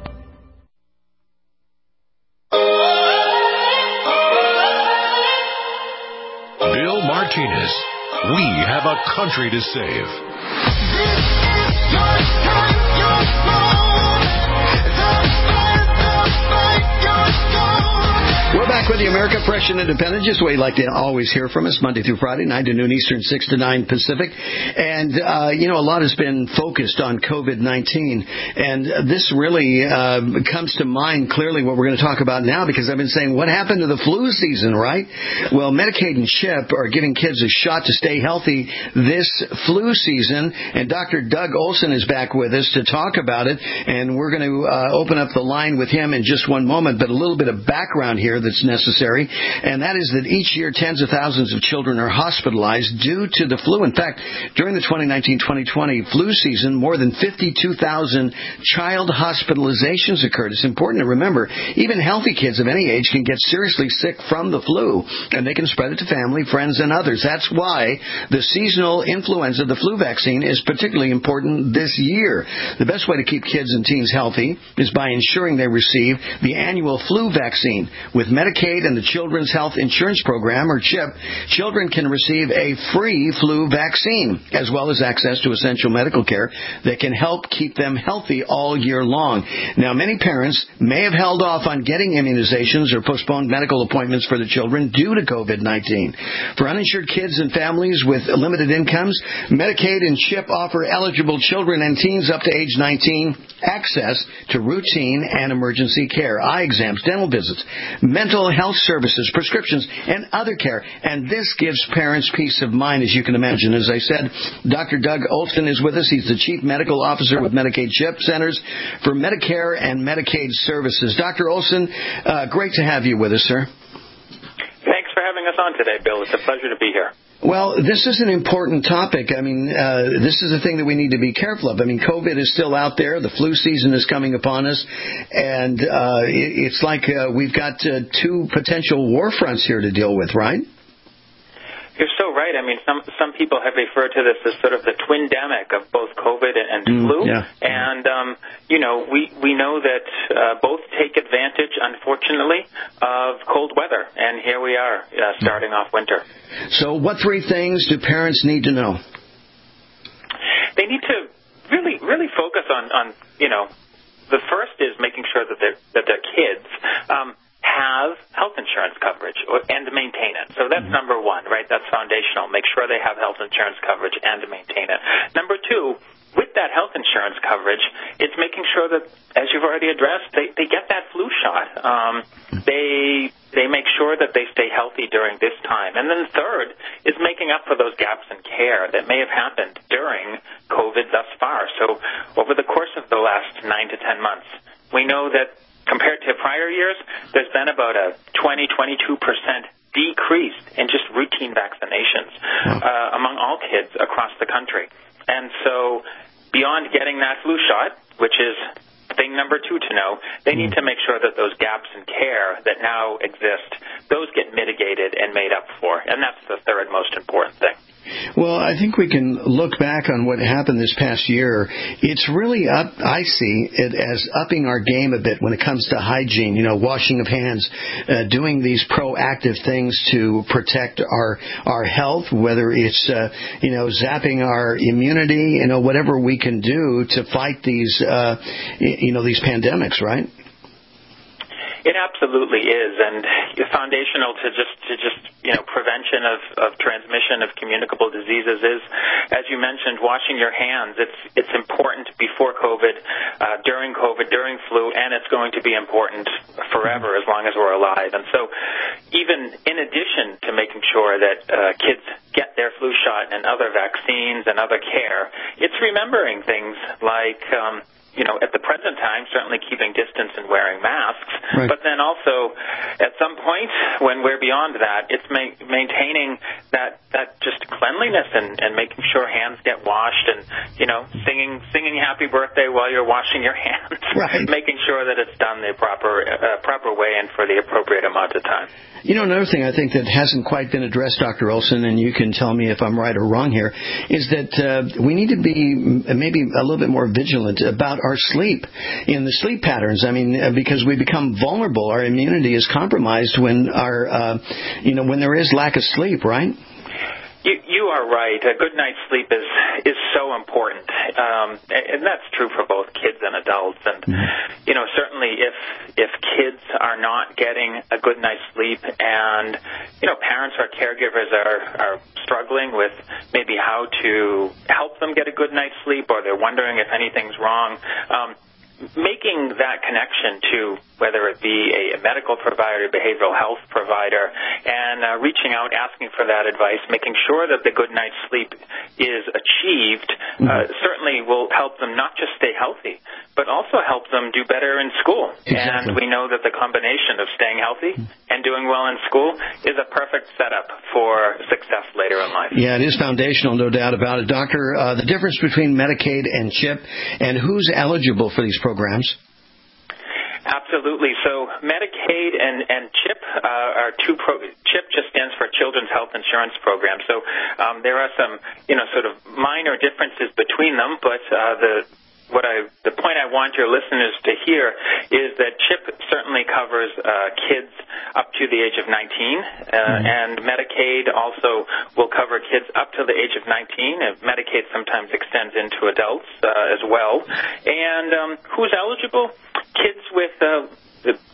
Bill Martinez. We have a country to save. We're back with the America Fresh and Independent. Just the way you like to always hear from us, Monday through Friday, nine to noon Eastern, six to nine Pacific. And, uh, you know, a lot has been focused on COVID nineteen. And this really uh, comes to mind clearly what we're going to talk about now, because I've been saying, what happened to the flu season, right? Well, Medicaid and CHIP are giving kids a shot to stay healthy this flu season. And Doctor Doug Olson is back with us to talk about it. And we're going to uh, open up the line with him in just one moment. But a little bit of background here that's necessary, and that is that each year tens of thousands of children are hospitalized due to the flu. In fact, during the twenty nineteen twenty twenty flu season, more than fifty-two thousand child hospitalizations occurred. It's important to remember, even healthy kids of any age can get seriously sick from the flu, and they can spread it to family, friends, and others. That's why the seasonal influenza, the flu vaccine, is particularly important this year. The best way to keep kids and teens healthy is by ensuring they receive the annual flu vaccine. With Medicaid and the Children's Health Insurance Program, or CHIP, children can receive a free flu vaccine, as well as access to essential medical care that can help keep them healthy all year long. Now, many parents may have held off on getting immunizations or postponed medical appointments for the children due to COVID nineteen. For uninsured kids and families with limited incomes, Medicaid and CHIP offer eligible children and teens up to age nineteen access to routine and emergency care, eye exams, dental visits, mental health services, prescriptions, and other care. And this gives parents peace of mind, as you can imagine. As I said, Doctor Doug Olson is with us. He's the Chief Medical Officer with Medicaid CHIP Centers for Medicare and Medicaid Services. Doctor Olson, uh, great to have you with us, sir. Thanks for having us on today, Bill. It's a pleasure to be here. Well, this is an important topic. I mean, uh, this is a thing that we need to be careful of. I mean, COVID is still out there. The flu season is coming upon us. And uh, it, it's like uh, we've got uh, two potential war fronts here to deal with, right? You're so right. I mean, some some people have referred to this as sort of the twin-demic of both COVID and Mm, flu. yeah. And, um, you know, we, we know that uh, both take advantage, unfortunately, of cold weather. And here we are, uh, starting off winter. So what three things do parents need to know? They need to really, really focus on, on you know, the first is making sure that their that their kids um, have health insurance coverage or, and maintain it. So that's number one, right? That's foundational. Make sure they have health insurance coverage and maintain it. Number two, with that health insurance coverage, it's making sure that, as you've already addressed, they, they get that flu shot. Um, they they make sure that they stay healthy during this time. And then third is making up for those gaps in care that may have happened during COVID thus far. So over the course of the last nine to ten months, we know that compared to prior years, there's been about a twenty, twenty-two percent decrease in just routine vaccinations uh, among all kids across the country. And so beyond getting that flu shot, which is thing number two to know, they need to make sure that those gaps in care that now exist, those get mitigated and made up for. And that's the third most important thing. Well, I think we can look back on what happened this past year. It's really up, I see it as upping our game a bit when it comes to hygiene, you know, washing of hands, uh, doing these proactive things to protect our our health, whether it's, uh, you know, zapping our immunity, you know, whatever we can do to fight these, uh, you know, these pandemics, right? It absolutely is, and foundational to just to just you know prevention of, of transmission of communicable diseases is, as you mentioned, washing your hands. It's it's important before COVID, uh, during COVID, during flu, and it's going to be important forever as long as we're alive. And so, even in addition to making sure that uh, kids get their flu shot and other vaccines and other care, it's remembering things like. Um, you know, at the present time, certainly keeping distance and wearing masks. Right. But then also, at some point, when we're beyond that, it's ma- maintaining that, that just cleanliness and, and making sure hands get washed and, you know, singing singing happy birthday while you're washing your hands. Right. Making sure that it's done the proper uh, proper way and for the appropriate amount of time. You know, another thing I think that hasn't quite been addressed, Doctor Olson, and you can tell me if I'm right or wrong here, is that uh, we need to be maybe a little bit more vigilant about our sleep, in the sleep patterns. I mean, uh, because we become vulnerable. Our immunity is compromised when our, uh, you know, when there is lack of sleep, right? You, you are right. A good night's sleep is is so important, um, and that's true for both kids and adults. And mm-hmm. you know, certainly if if kids are not getting a good night's sleep, and you know, parents or caregivers are are struggling with maybe how to help them get a good night's sleep, or they're wondering if anything's wrong. Um, making that connection to whether it be a medical provider, behavioral health provider, and uh, reaching out, asking for that advice, making sure that the good night's sleep is achieved, uh, certainly will help them not just stay healthy, but also help them do better in school. Exactly. And we know that the combination of staying healthy and doing well in school is a perfect setup for success later in life. Yeah, it is foundational, no doubt about it. Doctor, uh, the difference between Medicaid and CHIP, and who's eligible for these programs? Absolutely. So Medicaid and, and CHIP uh, are two pro- CHIP just stands for Children's Health Insurance Program. So um, there are some, you know, sort of minor differences between them, but uh, the What I, the point I want your listeners to hear is that CHIP certainly covers uh, kids up to the age of nineteen, uh, mm-hmm. and Medicaid also will cover kids up to the age of nineteen. And Medicaid sometimes extends into adults uh, as well. And um, who's eligible? Kids with uh,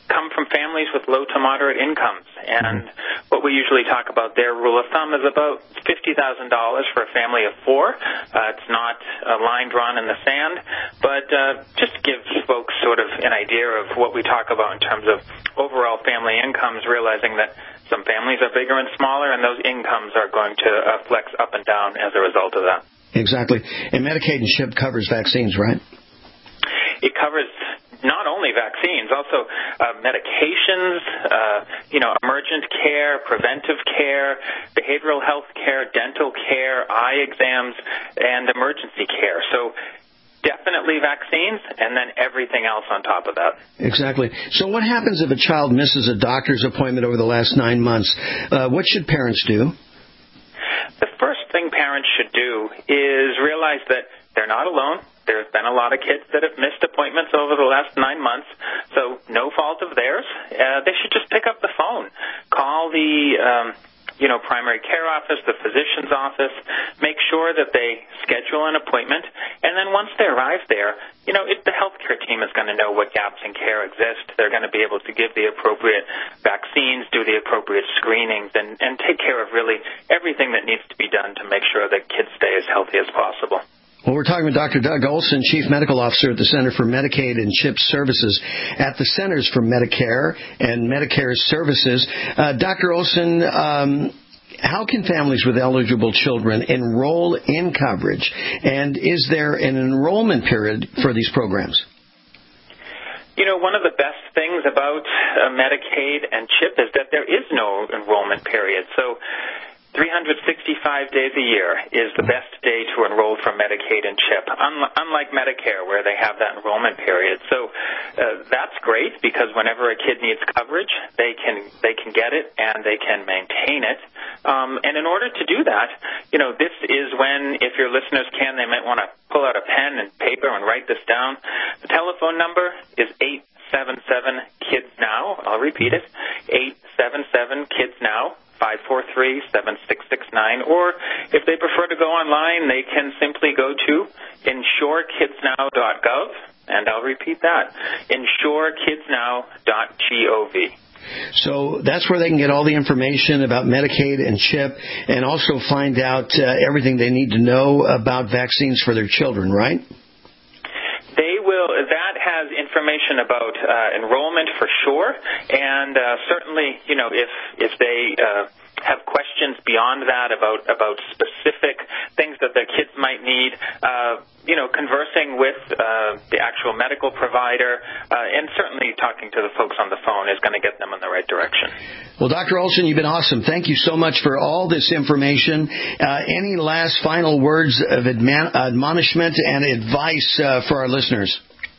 come from families with low to moderate incomes. And what we usually talk about their rule of thumb is about fifty thousand dollars for a family of four. Uh, it's not a line drawn in the sand, but uh, just to give folks sort of an idea of what we talk about in terms of overall family incomes, realizing that some families are bigger and smaller, and those incomes are going to uh, flex up and down as a result of that. Exactly. And Medicaid and CHIP covers vaccines, right? It covers not only vaccines, also uh, medications, uh, you know, emergent care, preventive care, behavioral health care, dental care, eye exams, and emergency care. So definitely vaccines, and then everything else on top of that. Exactly. So what happens if a child misses a doctor's appointment over the last nine months? Uh, what should parents do? The first thing parents should do is realize that they're not alone. There's been a lot of kids that have missed appointments over the last nine months, so no fault of theirs. Uh, they should just pick up the phone, call the um, you know, primary care office, the physician's office, make sure that they schedule an appointment, and then once they arrive there, you know, it, the healthcare team is going to know what gaps in care exist. They're going to be able to give the appropriate vaccines, do the appropriate screenings, and, and take care of really everything that needs to be done to make sure that kids stay as healthy as possible. Well, we're talking with Doctor Doug Olson, Chief Medical Officer at the Center for Medicaid and CHIP Services at the Centers for Medicare and Medicare Services. Uh, Doctor Olson, um, how can families with eligible children enroll in coverage? And is there an enrollment period for these programs? You know, one of the best things about uh, Medicaid and CHIP is that there is no enrollment period. So three hundred sixty-five days a year is the best day to enroll for Medicaid and CHIP, unlike Medicare where they have that enrollment period. So uh, that's great because whenever a kid needs coverage, they can they can get it and they can maintain it. Um, and in order to do that, you know, this is when, if your listeners can, they might want to pull out a pen and paper and write this down. The telephone number is eight seven seven KIDS NOW. I'll repeat it, eight seven seven KIDS NOW. five four three, seven six six nine, or if they prefer to go online, they can simply go to insure kids now dot gov, and I'll repeat that, insure kids now dot gov. So that's where they can get all the information about Medicaid and CHIP and also find out uh, everything they need to know about vaccines for their children, right? They will. That has information about uh, enrollment for sure, and uh, certainly, you know, if if they uh, have questions beyond that about about specific things that their kids might need, uh, you know, conversing with uh, the actual medical provider, uh, and certainly talking to the folks on the phone is going to get them in the right direction. Well, Doctor Olson, you've been awesome. Thank you so much for all this information. Uh, any last final words of admon- admonishment and advice uh, for our listeners?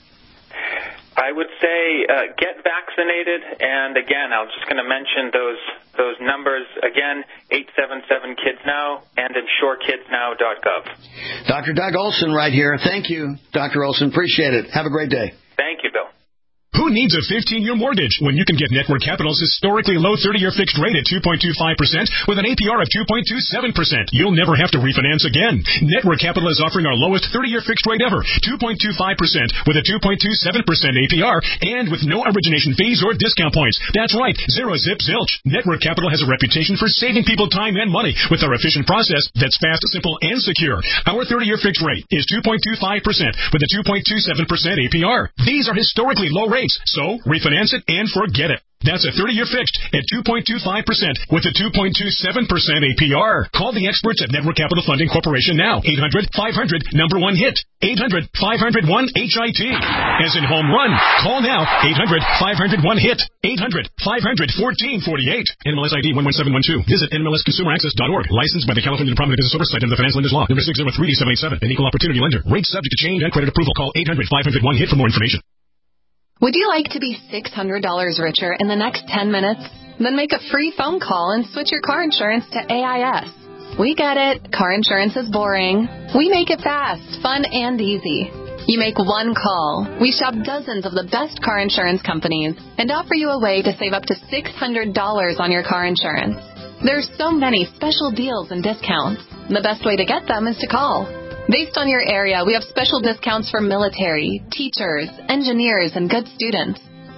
I would say uh, get vaccinated, and again, I'm just going to mention those those numbers again: eight seven seven KIDS NOW and insure kids now dot gov. Doctor Doug Olson, right here. Thank you, Doctor Olson. Appreciate it. Have a great day. Thank you, Bill. Who needs a fifteen-year mortgage when you can get Network Capital's historically low thirty-year fixed rate at two point two five percent with an A P R of two point two seven percent? You'll never have to refinance again. Network Capital is offering our lowest thirty-year fixed rate ever, two point two five percent with a two point two seven percent A P R and with no origination fees or discount points. That's right, zero zip zilch. Network Capital has a reputation for saving people time and money with our efficient process that's fast, simple, and secure. Our thirty-year fixed rate is two point two five percent with a two point two seven percent A P R. These are historically low rates, so refinance it and forget it. That's a thirty-year fixed at two point two five percent with a two point two seven percent A P R. Call the experts at Network Capital Funding Corporation now. eight hundred five hundred number one hit. eight hundred five hundred one H I T. As in home run. Call now. eight hundred five hundred one hit. eight hundred five hundred fourteen forty-eight. N M L S I D one one seven one two. Visit N M L S consumer access dot org. Licensed by the California Department of Business Oversight and the Finance Lenders Law. Number six zero three D seven eight seven. An equal opportunity lender. Rates subject to change and credit approval. Call eight hundred five hundred one hit for more information. Would you like to be six hundred dollars richer in the next ten minutes? Then make a free phone call and switch your car insurance to A I S. We get it. Car insurance is boring. We make it fast, fun, and easy. You make one call. We shop dozens of the best car insurance companies and offer you a way to save up to six hundred dollars on your car insurance. There's so many special deals and discounts. The best way to get them is to call. Based on your area, we have special discounts for military, teachers, engineers, and good students.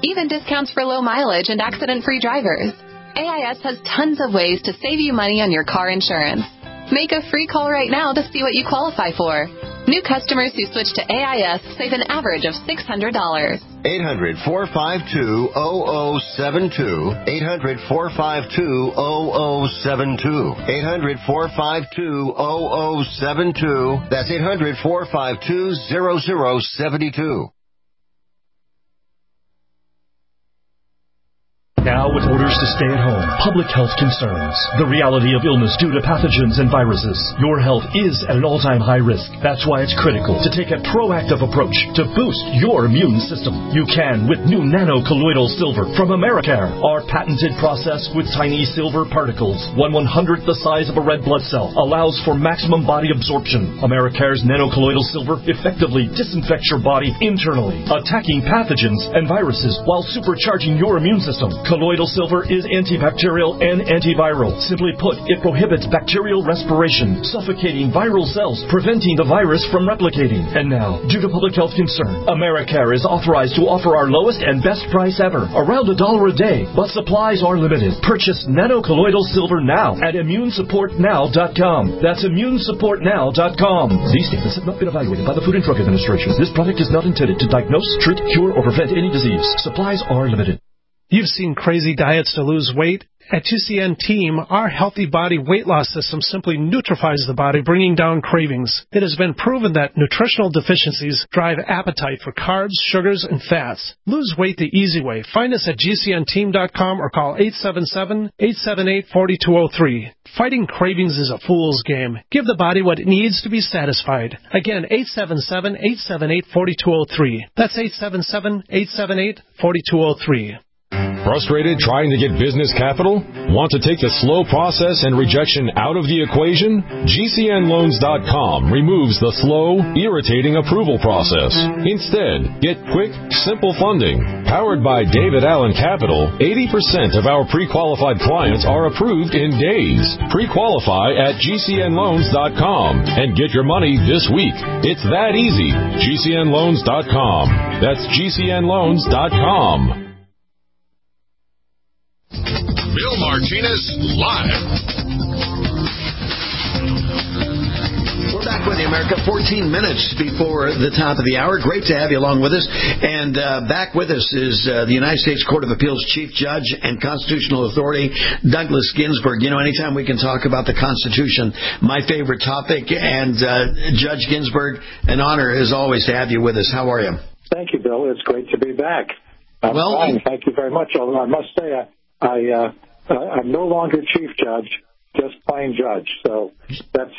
even discounts for low mileage and accident-free drivers. A I S has tons of ways to save you money on your car insurance. Make a free call right now to see what you qualify for. New customers who switch to A I S save an average of six hundred dollars. eight hundred, four five two, zero zero seven two. eight hundred, four five two, zero zero seven two. eight hundred, four five two, zero zero seven two. That's eight hundred, four five two, zero zero seven two. Now with orders to stay at home, public health concerns, the reality of illness due to pathogens and viruses, your health is at an all-time high risk. That's why it's critical to take a proactive approach to boost your immune system. You can with new nano-colloidal silver from Americare. Our patented process with tiny silver particles, one one-hundredth the size of a red blood cell, allows for maximum body absorption. Americare's nano-colloidal silver effectively disinfects your body internally, attacking pathogens and viruses while supercharging your immune system. Colloidal silver is antibacterial and antiviral. Simply put, it prohibits bacterial respiration, suffocating viral cells, preventing the virus from replicating. And now, due to public health concern, Americare is authorized to offer our lowest and best price ever, around a dollar a day, but supplies are limited. Purchase nano-colloidal silver now at immune support now dot com. That's immune support now dot com. These statements have not been evaluated by the Food and Drug Administration. This product is not intended to diagnose, treat, cure, or prevent any disease. Supplies are limited. You've seen crazy diets to lose weight. At T C N Team, our Healthy Body Weight Loss System simply neutralizes the body, bringing down cravings. It has been proven that nutritional deficiencies drive appetite for carbs, sugars, and fats. Lose weight the easy way. Find us at G C N team dot com or call eight seven seven, eight seven eight, four two zero three. Fighting cravings is a fool's game. Give the body what it needs to be satisfied. Again, eight seven seven, eight seven eight, four two zero three. That's eight seven seven, eight seven eight, four two zero three. Frustrated trying to get business capital? Want to take the slow process and rejection out of the equation? G C N loans dot com removes the slow, irritating approval process. Instead, get quick, simple funding. Powered by David Allen Capital, eighty percent of our pre-qualified clients are approved in days. Pre-qualify at G C N loans dot com and get your money this week. It's that easy. G C N loans dot com. That's G C N loans dot com. Bill Martinez live. We're back with you, America. fourteen minutes before the top of the hour. Great to have you along with us. And uh, back with us is uh, the United States Court of Appeals Chief Judge and Constitutional Authority, Douglas Ginsburg. You know, anytime we can talk about the Constitution, my favorite topic. And uh, Judge Ginsburg, an honor as always to have you with us. How are you? Thank you, Bill. It's great to be back. I'm well, fine. Thank you very much. Although I must say, I, I, uh, I'm no longer Chief Judge, just plain Judge. So that's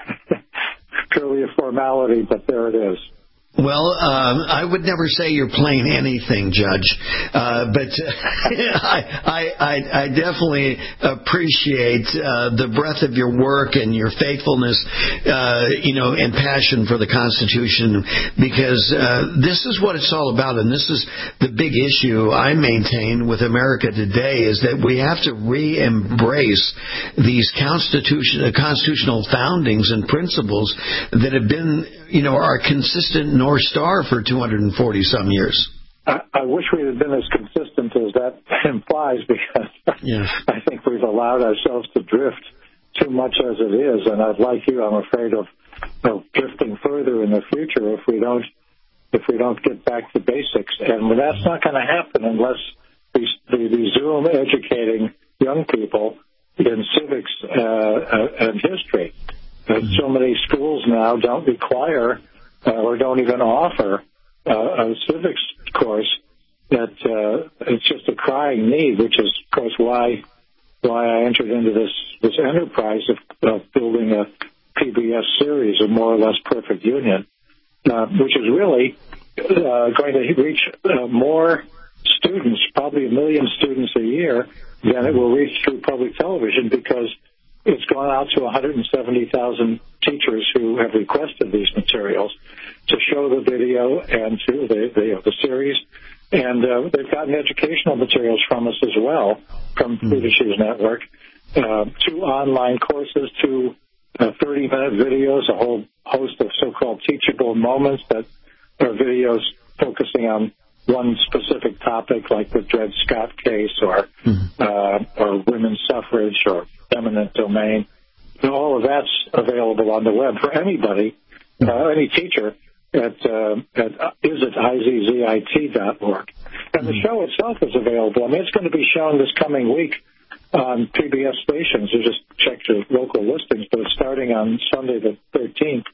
purely a formality, but there it is. Well, um, I would never say you're playing anything, Judge, uh, but uh, I, I, I, I definitely appreciate uh, the breadth of your work and your faithfulness, uh, you know, and passion for the Constitution, because uh, this is what it's all about, and this is the big issue I maintain with America today, is that we have to re-embrace these constitution, uh, constitutional foundings and principles that have been, you know, are consistent North Star for two hundred forty some years. I, I wish we had been as consistent as that implies, because yeah. I think we've allowed ourselves to drift too much as it is, and I'd like you, I'm afraid of, of drifting further in the future if we don't if we don't get back to basics, and that's not going to happen unless we, we resume educating young people in civics uh, and history. Uh, so many schools now don't require uh, or don't even offer uh, a civics course. That uh, it's just a crying need, which is, of course, why why I entered into this this enterprise of, of building a P B S series, a more or less perfect union, uh, which is really uh, going to reach uh, more students, probably a million students a year, than it will reach through public television, because it's gone out to one hundred seventy thousand teachers who have requested these materials to show the video and to the, the, the series. And uh, they've gotten educational materials from us as well, from mm-hmm. Food Issues Network, uh, two online courses, two uh, thirty-minute videos, a whole host of so-called teachable moments that are videos focusing on one specific topic like the Dred Scott case or mm-hmm. uh, or women's suffrage or eminent domain. And all of that's available on the web for anybody, uh, any teacher at, uh, at visit I Z Z I T dot org. And the show itself is available. I mean, it's going to be shown this coming week on P B S stations. You just check your local listings, but it's starting on Sunday the thirteenth,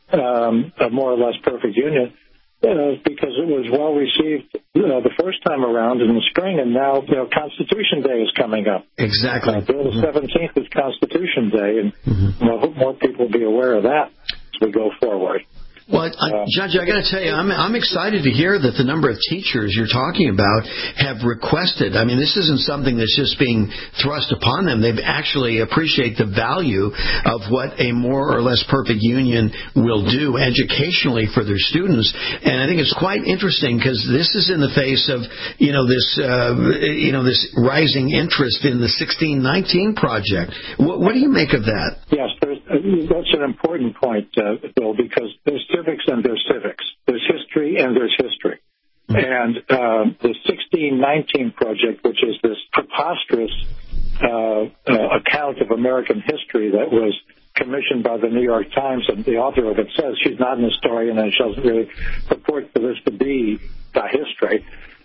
um, a More or Less Perfect Union, uh, because it was well received uh, the first time around in the spring, and now you know, Constitution Day is coming up. Exactly. Uh, Bill the seventeenth is Constitution Day, and mm-hmm. I hope more people will be aware of that as we go forward. Well, I, Judge, I got to tell you, I'm, I'm excited to hear that the number of teachers you're talking about have requested. I mean, this isn't something that's just being thrust upon them. They actually appreciate the value of what a more or less perfect union will do educationally for their students. And I think it's quite interesting because this is in the face of, you know, this, uh, you know, this rising interest in the sixteen nineteen project. What, what do you make of that? Yes, there's, uh, that's an important point, uh, Bill, because there's civics and there's civics. There's history and there's history. Mm-hmm. And uh, the sixteen nineteen project, which is this preposterous uh, uh, account of American history that was commissioned by the New York Times, and the author of it says she's not an historian and she doesn't really purport for this to be the history.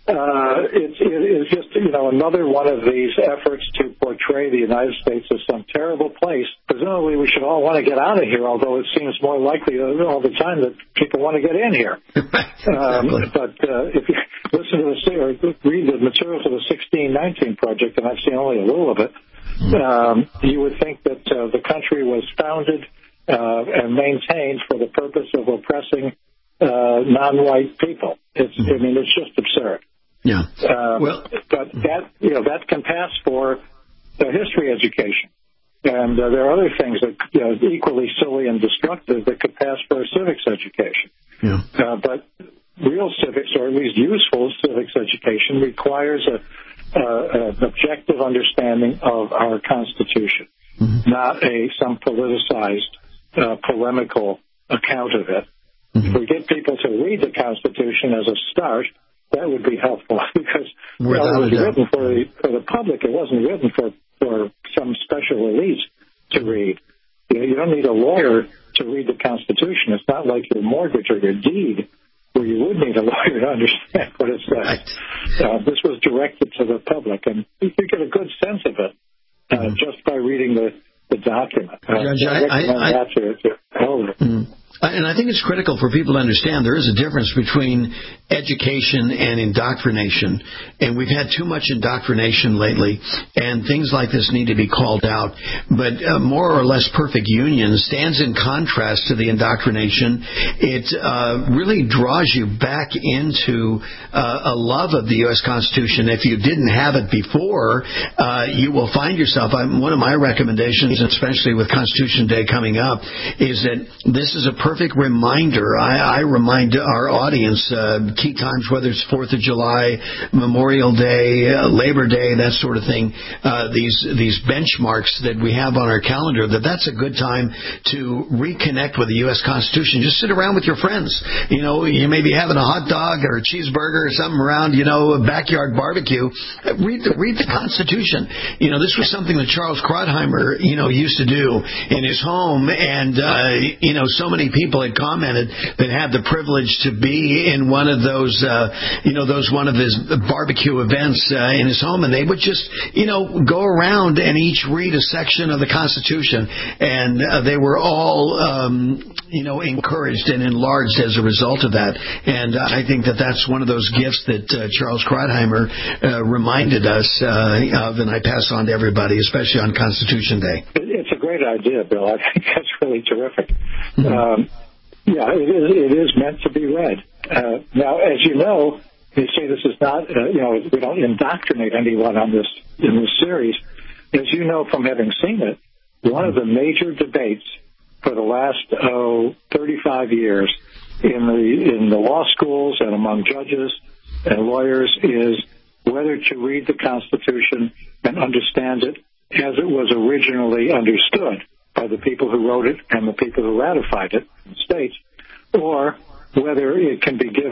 Uh, it's, it is just, you know, another one of these efforts to portray the United States as some terrible place. Presumably we should all want to get out of here, although it seems more likely all the time that people want to get in here. um, but uh, if you listen to the, or read the material for the sixteen nineteen project, and I've seen only a little of it, um, you would think that uh, the country was founded uh, and maintained for the purpose of oppressing uh, non-white people. It's, I mean, it's just absurd. Yeah. Um, well, but that, you know, that can pass for uh, history education. And uh, there are other things that you know, equally silly and destructive that could pass for civics education. Yeah. Uh, but real civics, or at least useful civics education, requires a, uh, an objective understanding of our Constitution, mm-hmm. not a some politicized, uh, polemical account of it. Mm-hmm. If we get people to read the Constitution as a start, that would be helpful because well, it was written for the, for the public. It wasn't written for, for some special elite to read. You know, you don't need a lawyer to read the Constitution. It's not like your mortgage or your deed where you would need a lawyer to understand what it says. Right. Uh, this was directed to the public, and you can get a good sense of it uh, mm-hmm. just by reading the, the document. Uh, Judge, I, I, I, that to, to elders. Mm-hmm. And I think it's critical for people to understand there is a difference between education and indoctrination. And we've had too much indoctrination lately, and things like this need to be called out. But uh, More or Less Perfect Union stands in contrast to the indoctrination. It uh, really draws you back into uh, a love of the U S Constitution. If you didn't have it before, uh, you will find yourself, I'm, one of my recommendations, especially with Constitution Day coming up, is that this is a perfect reminder. I, I remind our audience uh, key times, whether it's fourth of July, Memorial Day, uh, Labor Day, that sort of thing, uh, these these benchmarks that we have on our calendar, that that's a good time to reconnect with the U S Constitution. Just sit around with your friends. You know, you may be having a hot dog or a cheeseburger or something around, you know, a backyard barbecue. Read the, read the Constitution. You know, this was something that Charles Krauthammer, you know, used to do in his home, and, uh, you know, so many people had commented that had the privilege to be in one of those, uh, you know, those one of his barbecue events uh, in his home, and they would just, you know, go around and each read a section of the Constitution, and uh, they were all, um, you know, encouraged and enlarged as a result of that. And uh, I think that that's one of those gifts that uh, Charles Krauthammer uh, reminded us uh, of, and I pass on to everybody, especially on Constitution Day. It's a great idea, Bill. I think that's really terrific. Mm-hmm. Um, yeah, it is, it is meant to be read. Uh, now, as you know, you say this is not, uh, you know, we don't indoctrinate anyone on this in this series. As you know from having seen it, one of the major debates for the last, oh, thirty-five years in the in the law schools and among judges and lawyers is whether to read the Constitution and understand it as it was originally understood by the people who wrote it and the people who ratified it in the states, or whether it can be given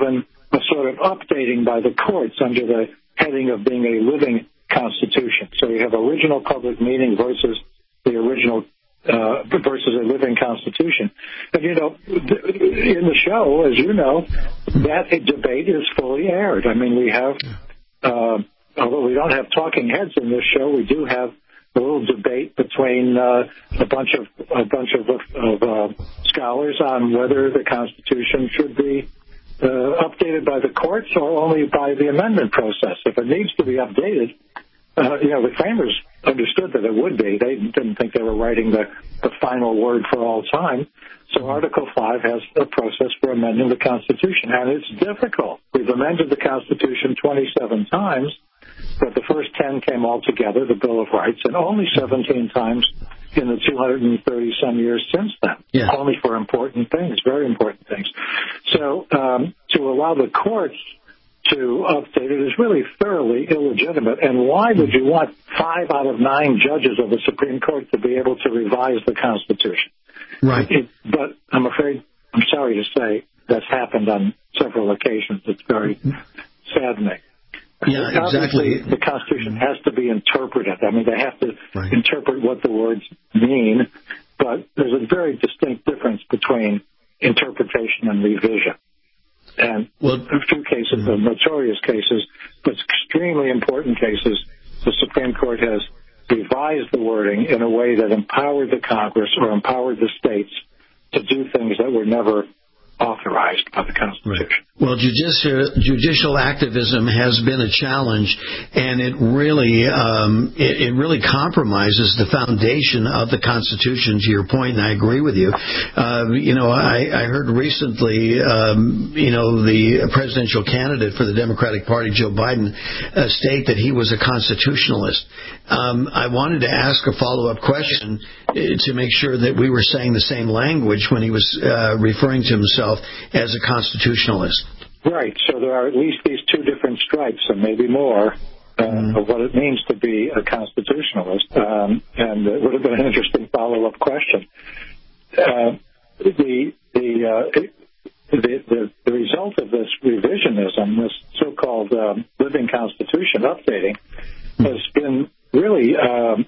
a sort of updating by the courts under the heading of being a living constitution. So you have original public meaning versus the original uh, versus a living constitution. And, you know, in the show, as you know, that debate is fully aired. I mean, we have, uh, although we don't have talking heads in this show, we do have a little debate between uh, a bunch of a bunch of, of uh, scholars on whether the Constitution should be uh, updated by the courts or only by the amendment process. If it needs to be updated, uh, you know, the framers understood that it would be. They didn't think they were writing the, the final word for all time. So Article five has a process for amending the Constitution, and it's difficult. We've amended the Constitution twenty-seven times, but the first ten came all together, the Bill of Rights, and only seventeen times in the two hundred thirty some years since then, yeah. Only for important things, very important things. So um, to allow the courts to update it is really thoroughly illegitimate. And why would you want five out of nine judges of the Supreme Court to be able to revise the Constitution? Right. It, but I'm afraid, I'm sorry to say, that's happened on several occasions. It's very saddening. Yeah, exactly. Obviously, the Constitution has to be interpreted. I mean, they have to right. interpret what the words mean, but there's a very distinct difference between interpretation and revision. And well, a few cases, the notorious cases, but extremely important cases, the Supreme Court has revised the wording in a way that empowered the Congress or empowered the states to do things that were never authorized by the Constitution. Right. Well, judicial, judicial activism has been a challenge, and it really um, it, it really compromises the foundation of the Constitution, to your point, and I agree with you. Uh, you know, I, I heard recently, um, you know, the presidential candidate for the Democratic Party, Joe Biden, uh, state that he was a constitutionalist. Um, I wanted to ask a follow-up question uh, to make sure that we were saying the same language when he was uh, referring to himself as a constitutionalist. Right. So there are at least these two different stripes, and maybe more, uh, mm. of what it means to be a constitutionalist. Um, and it would have been an interesting follow-up question. Uh, the, the, uh, the, the, the result of this revisionism, this so-called um, living constitution updating, has been really um,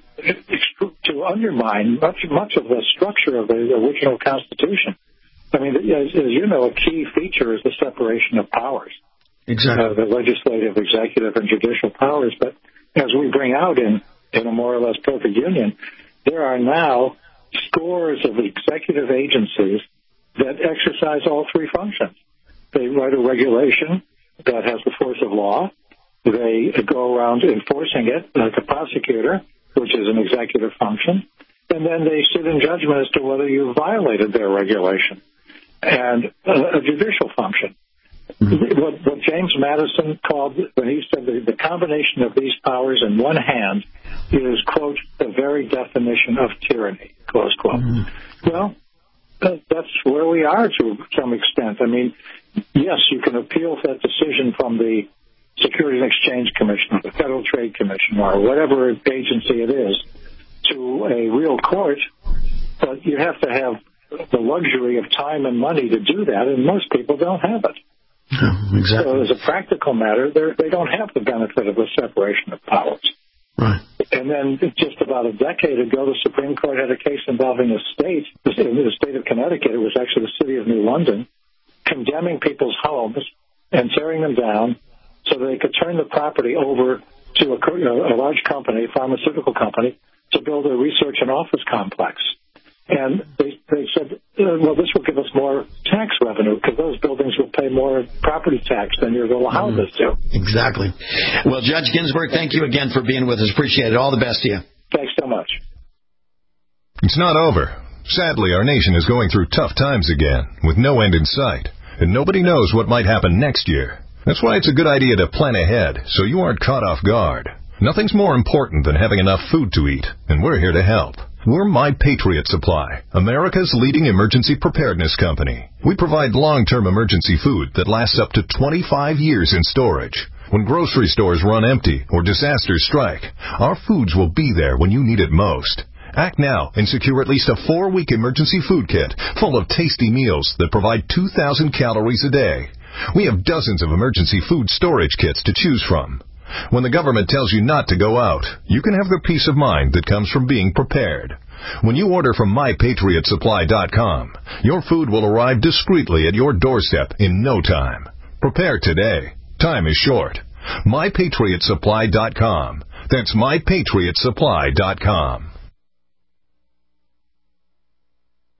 to undermine much, much of the structure of the original Constitution. I mean, as, as you know, a key feature is the separation of powers. Exactly. Uh, the legislative, executive, and judicial powers. But as we bring out in, in a more or less perfect union, there are now scores of executive agencies that exercise all three functions. They write a regulation that has the force of law. They go around enforcing it like a prosecutor, which is an executive function. And then they sit in judgment as to whether you violated their regulation. And uh, a judicial function. Mm-hmm. What, what James Madison called, when he said the, the combination of these powers in one hand is, quote, the very definition of tyranny, close quote. Mm-hmm. Well, uh, that's where we are to some extent. I mean, yes, you can appeal that decision from the Securities and Exchange Commission or the Federal Trade Commission or whatever agency it is to a real court, but you have to have the luxury of time and money to do that, and most people don't have it. Oh, exactly. So as a practical matter, they don't have the benefit of the separation of powers. Right. And then just about a decade ago, the Supreme Court had a case involving a state, in the state of Connecticut, it was actually the city of New London, condemning people's homes and tearing them down so they could turn the property over to a, a large company, a pharmaceutical company, to build a research and office complex. And they, they said, well, this will give us more tax revenue because those buildings will pay more property tax than you're going to allow this to. Exactly. Well, Judge Ginsburg, thank you again for being with us. Appreciate it. All the best to you. Thanks so much. It's not over. Sadly, our nation is going through tough times again with no end in sight, and nobody knows what might happen next year. That's why it's a good idea to plan ahead so you aren't caught off guard. Nothing's more important than having enough food to eat, and we're here to help. We're My Patriot Supply, America's leading emergency preparedness company. We provide long-term emergency food that lasts up to twenty-five years in storage. When grocery stores run empty or disasters strike, our foods will be there when you need it most. Act now and secure at least a four-week emergency food kit full of tasty meals that provide two thousand calories a day. We have dozens of emergency food storage kits to choose from. When the government tells you not to go out, you can have the peace of mind that comes from being prepared. When you order from my patriot supply dot com, your food will arrive discreetly at your doorstep in no time. Prepare today. Time is short. my patriot supply dot com. That's my patriot supply dot com.